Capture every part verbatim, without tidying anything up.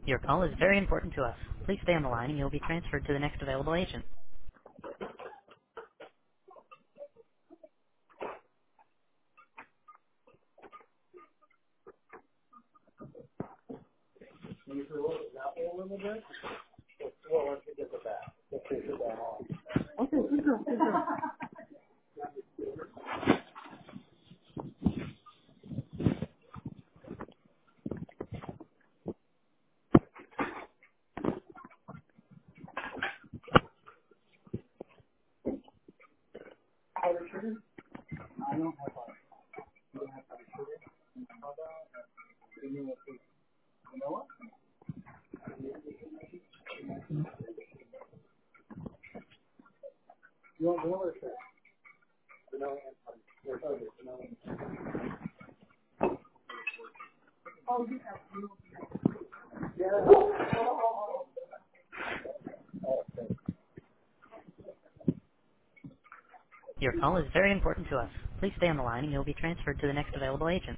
Your call is very important to us. Please stay on the line and you'll be transferred to the next available agent. Your call is very important to us. Please stay on the line and you'll be transferred to the next available agent.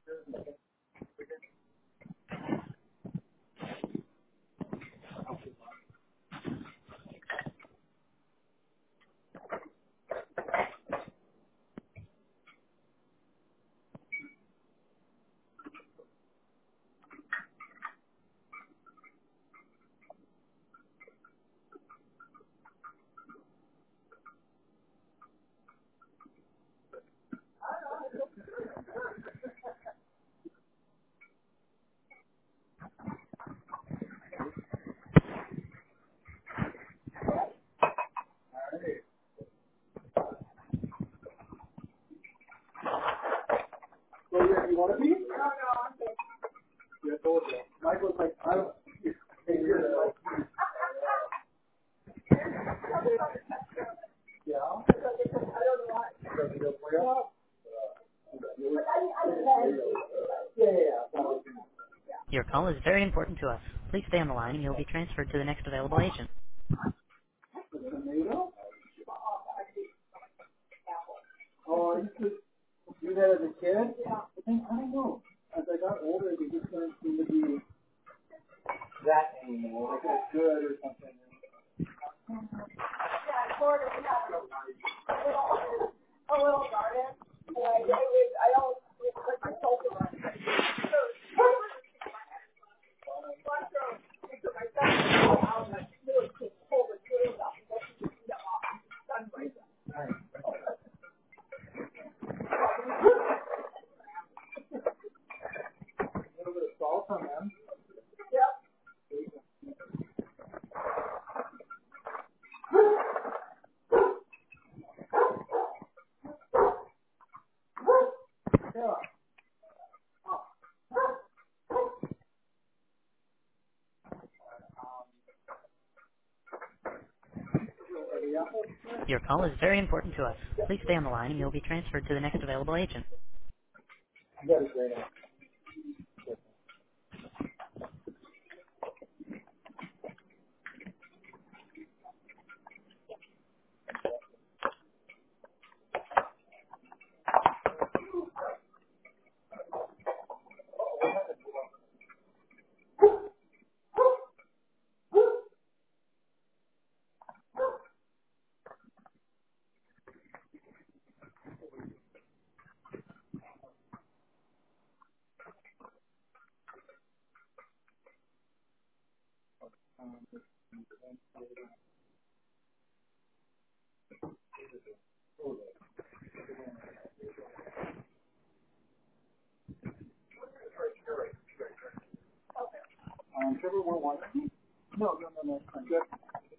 Your call is very important to us. Please stay on the line and you'll be transferred to the next available agent. Oh, I used to do that as a kid. But then, I don't know. As I got older, they just don't seem to be that anymore. Like that's good or something. A little bit of salt on them. Yeah. Your call is very important to us. Please stay on the line and you'll be transferred to the next available agent. That is great. Um, Trevor, one one. No, no, no, no. I'm good.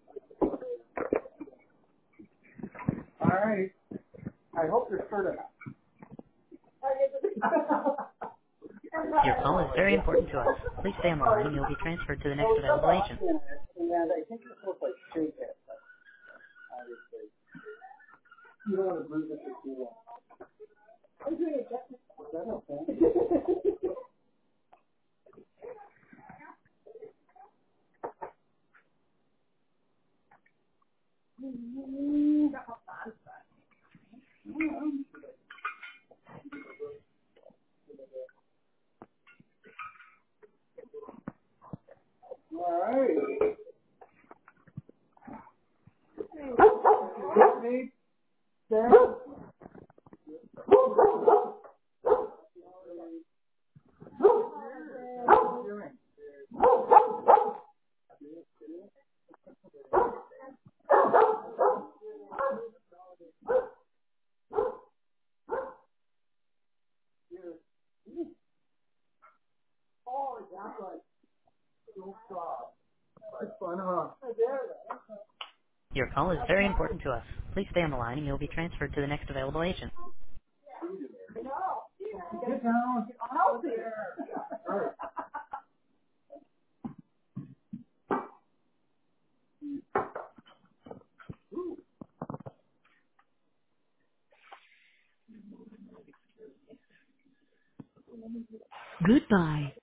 All right. I hope you're short enough. Your call is very important to us. Please stay on the line and you'll be transferred to the next available agent. And I think you're supposed to like shake it, but obviously you don't want to bruise it for too long. I'm doing it, Jeff. Is that okay? That's fun, huh? Your call is very important to us. Please stay on the line and you'll be transferred to the next available agent. Get down. Out there. All right. Goodbye.